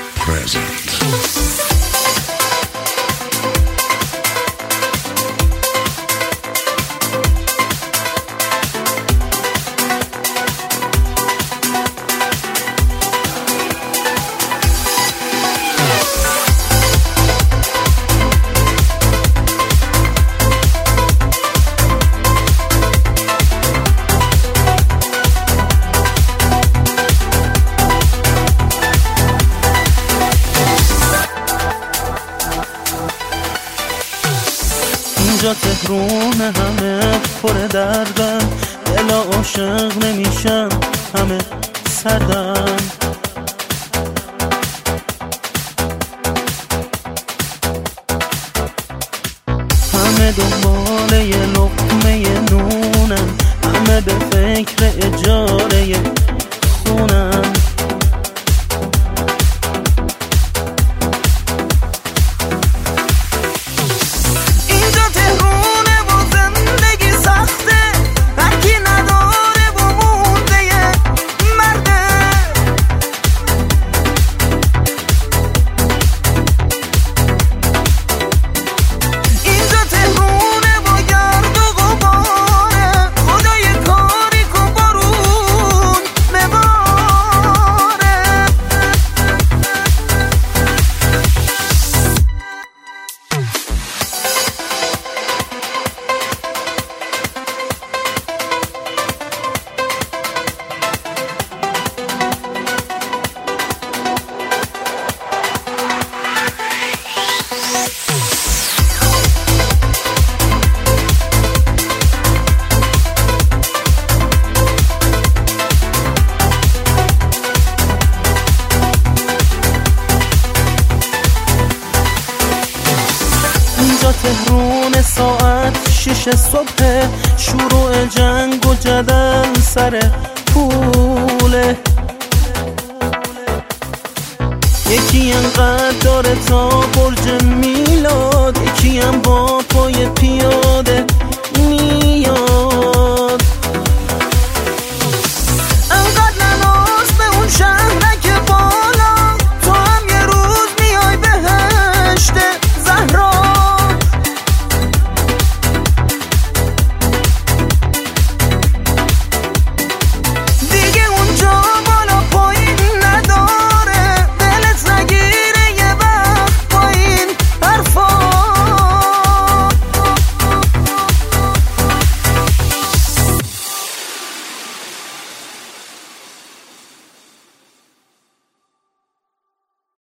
present. اینجا تهرون همه پر دردن، دل عاشق نمیشن همه سردن. همه دنبال یه لقمه نونن، همه به فکر اجاره خونن. اینجا تهرون ساعت 6 صبح، شروع جنگ و جدل سر پوله. یکی انقدر داره تا برج میلاد، یکی هم با پای پیاده میاد.